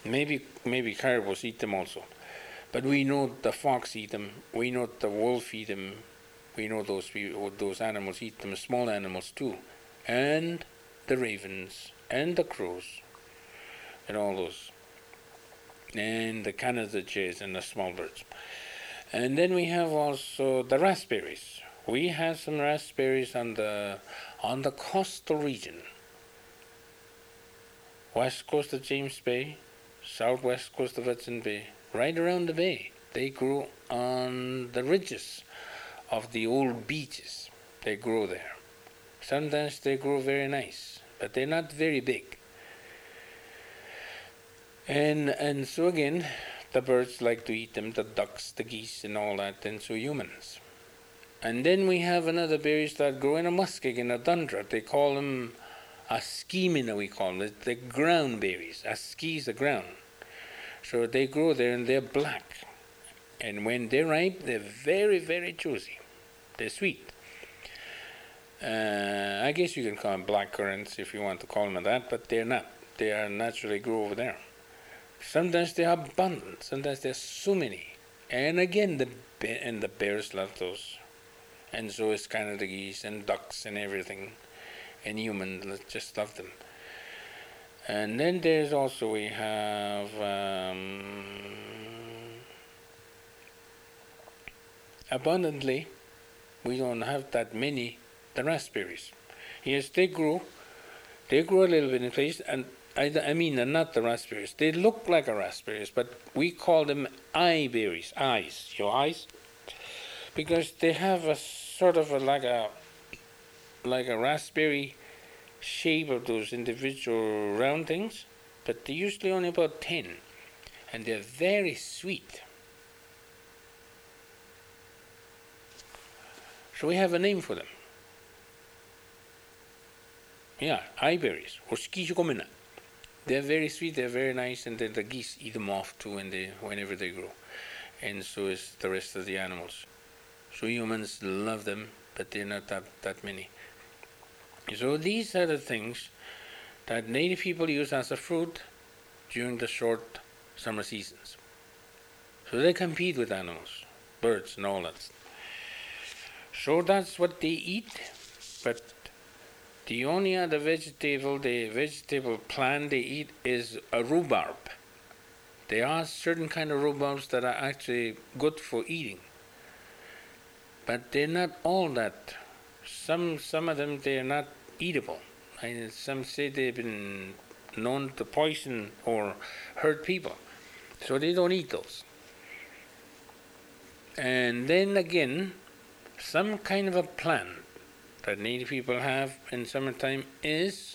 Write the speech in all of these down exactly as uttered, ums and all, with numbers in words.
Maybe maybe caribous eat them also. But we know the fox eat them. We know the wolf eat them. We know those those animals eat them. Small animals too, and the ravens and the crows and all those, and the Canada jays and the small birds. And then we have also the raspberries. We have some raspberries on the on the coastal region, west coast of James Bay, southwest coast of Hudson Bay, right around the bay. They grow on the ridges of the old beaches. They grow there. Sometimes they grow very nice, but they're not very big. And and so again, the birds like to eat them, the ducks, the geese, and all that, and so humans. And then we have another berries that grow in a muskeg in a tundra. They call them askimina, we call them. The ground berries. Aski is the ground. So they grow there and they're black. And when they're ripe, they're very, very juicy. They're sweet. Uh, I guess you can call them black currants if you want to call them that, but they're not. They are naturally grow over there. Sometimes they are abundant. Sometimes there's so many. And again, the and the bears love those. And so is Canada geese and ducks and everything. And humans just love them. And then there's also, we have um, abundantly, we don't have that many, the raspberries. Yes, they grow. They grow a little bit in place, and I, I mean, they're not the raspberries. They look like a raspberries, but we call them eye berries. Eyes, your eyes, because they have a sort of a, like a like a raspberry shape of those individual round things, but they're usually only about ten, and they're very sweet. So we have a name for them. Yeah, eye berries, or skishukomina. They're very sweet, they're very nice, and then the geese eat them off too when they, whenever they grow. And so is the rest of the animals. So humans love them, but they're not that, that many. So these are the things that native people use as a fruit during the short summer seasons. So they compete with animals, birds and all that. So that's what they eat, but the only other vegetable, the vegetable plant they eat is a rhubarb. There are certain kind of rhubarbs that are actually good for eating, but they're not all that. Some some of them they're not eatable. And some say they've been known to poison or hurt people, so they don't eat those. And then again, some kind of a plant that native people have in summertime is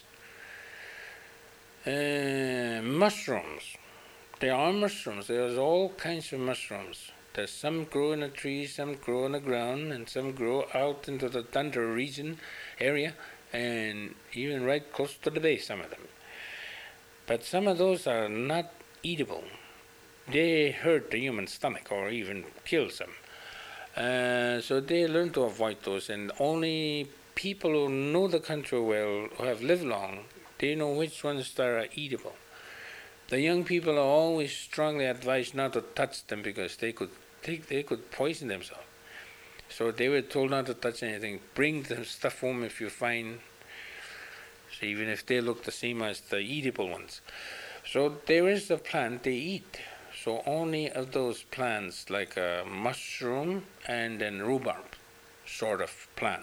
uh, mushrooms. There are mushrooms. There's all kinds of mushrooms. There's some grow in a tree, some grow on the ground, and some grow out into the tundra region area, and even right close to the base, some of them. But some of those are not eatable. They hurt the human stomach or even kill some. Uh, so they learn to avoid those, and only people who know the country well, who have lived long, they know which ones that are eatable. The young people are always strongly advised not to touch them because they could take, they could poison themselves. So they were told not to touch anything. Bring the stuff home if you find, so even if they look the same as the eatable ones. So there is a plant they eat. So only of those plants, like a mushroom and then rhubarb sort of plant.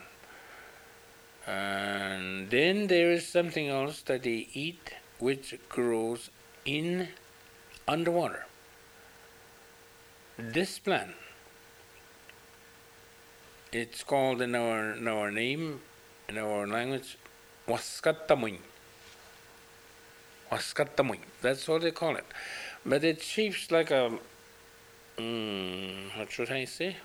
And then there is something else that they eat which grows in underwater. This plant, it's called in our in our name, in our language, waskattamuin. Waskattamuin. That's what they call it. But it shapes like a, um, how should I say?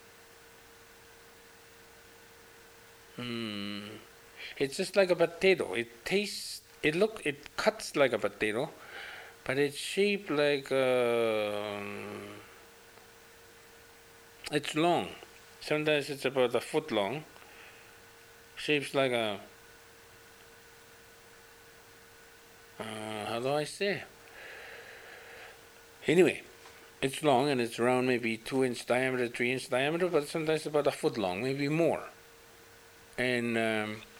Hmm. It's just like a potato. It tastes, it look, it cuts like a potato, but it's shaped like a, it's long. Sometimes it's about a foot long. Shapes like a, uh, how do I say? Anyway, it's long and it's around maybe two inch diameter, three inch diameter, but sometimes about a foot long, maybe more. And um,